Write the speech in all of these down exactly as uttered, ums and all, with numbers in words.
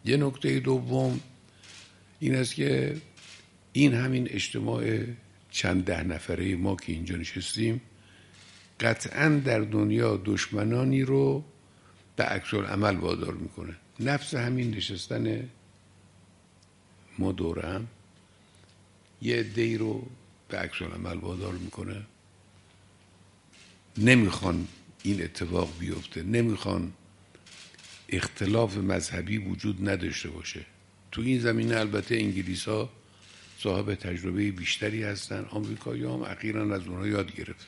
یه نکته دوم این است که این همین اجتماع چند ده نفره ما که اینجا نشستیم قطعاً در دنیا دشمنانی رو به عکس العمل وادار میکنه. نفس همین نشستن ما دوره هم یه عده‌ای رو به عکس العمل وادار میکنه. نمیخوان این اتفاق بیفته، نمیخوان اختلاف مذهبی وجود نداشته باشه. تو این زمینه البته انگلیس ها صاحب تجربه بیشتری هستن، آمریکایی هم اخیراً از اونها یاد گرفت.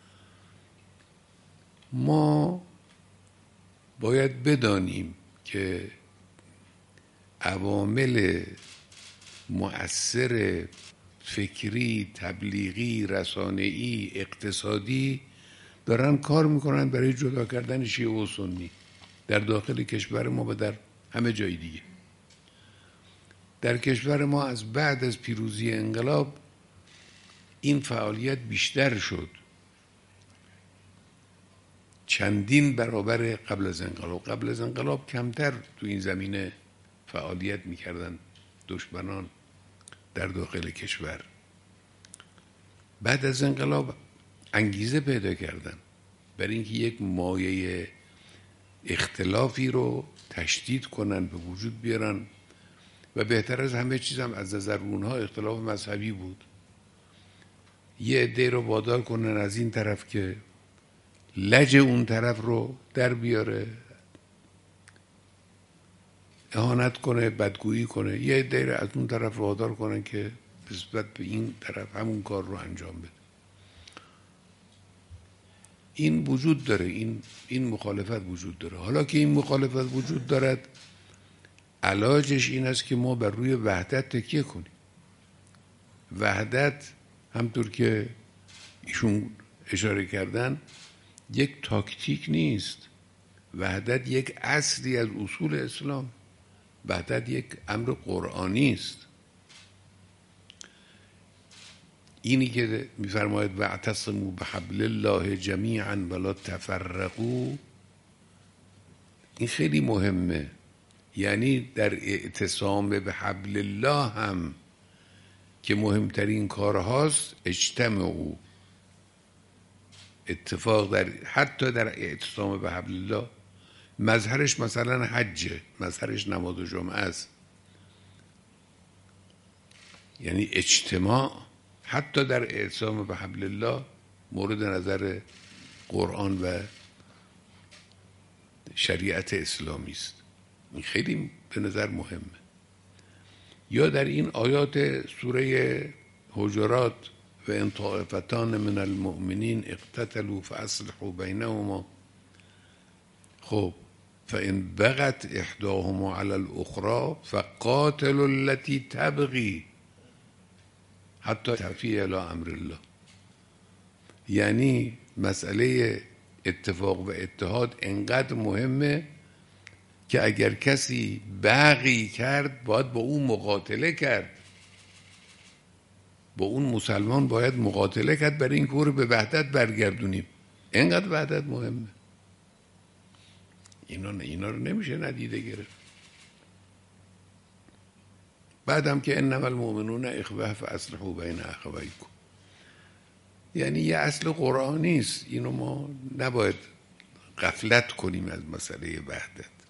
ما باید بدانیم که عوامل مؤثر فکری، تبلیغی، رسانه‌ای، اقتصادی دارن کار میکنن برای جدا کردن شیعه و سنی در داخل کشور ما و در همه جای دیگه. در کشور ما از بعد از پیروزی انقلاب این فعالیت بیشتر شد، چندین برابر قبل از انقلاب. قبل از انقلاب کمتر تو این زمینه فعالیت میکردن دشمنان در داخل کشور. بعد از انقلاب انگیزه پیدا کردن برای اینکه یک مایه اختلافی رو تشدید کنن، به وجود بیارن و بهتر از همه چیز هم از نظر اونها اختلاف مذهبی بود. یه عده رو وادار کنن از این طرف که لج اون طرف رو در بیاره، اهانت کنه، بدگویی کنه. یه عده رو از اون طرف وادار کنن که نسبت به این طرف همون کار رو انجام بده. این وجود داره، این این مخالفت وجود داره. حالا که این مخالفت وجود دارد، علاجش این است که ما بر روی وحدت تکیه کنیم. وحدت همطور که ایشون اشاره کردن یک تاکتیک نیست. وحدت یک اصلی از اصول اسلام، وحدت یک امر قرآنی است. اینی که میفرماید واعتصموا بحبل الله جمیعا ولا تفرقوا، این خیلی مهمه. یعنی در اعتصام به حبل الله هم که مهمترین کارهاست اجتمعوا، اتفاق در حتی در اعتصام به حبل الله مظهرش مثلا حجه، مظهرش نماز و جمعه است. یعنی اجتماع حتی در اعتصام به حبل الله مورد نظر قرآن و شریعت اسلامی است. این خیلی به نظر مهمه. یا در این آیات سوره حجرات و ان طائفتان من المؤمنین اقتتلوا فاصلحوا بینهما، خب فان بغت احداهما علی الاخرى فقاتلوا التي تبغي حتی تفیء الی امر الله. یعنی مسئله اتفاق و اتحاد انقدر مهمه که اگر کسی بغی کرد باید با اون مقاتله کرد، با اون مسلمان باید مقاتله کرد برای این کار به وحدت برگردونیم. اینقدر وحدت مهمه. اینا اینا رو نمیشه ندیده گرفت. بعدم که انما المؤمنون اخوه فاصلحوا بین اخویکم، یعنی یه اصل قرآنی است. اینو ما نباید غفلت کنیم از مسئله وحدت.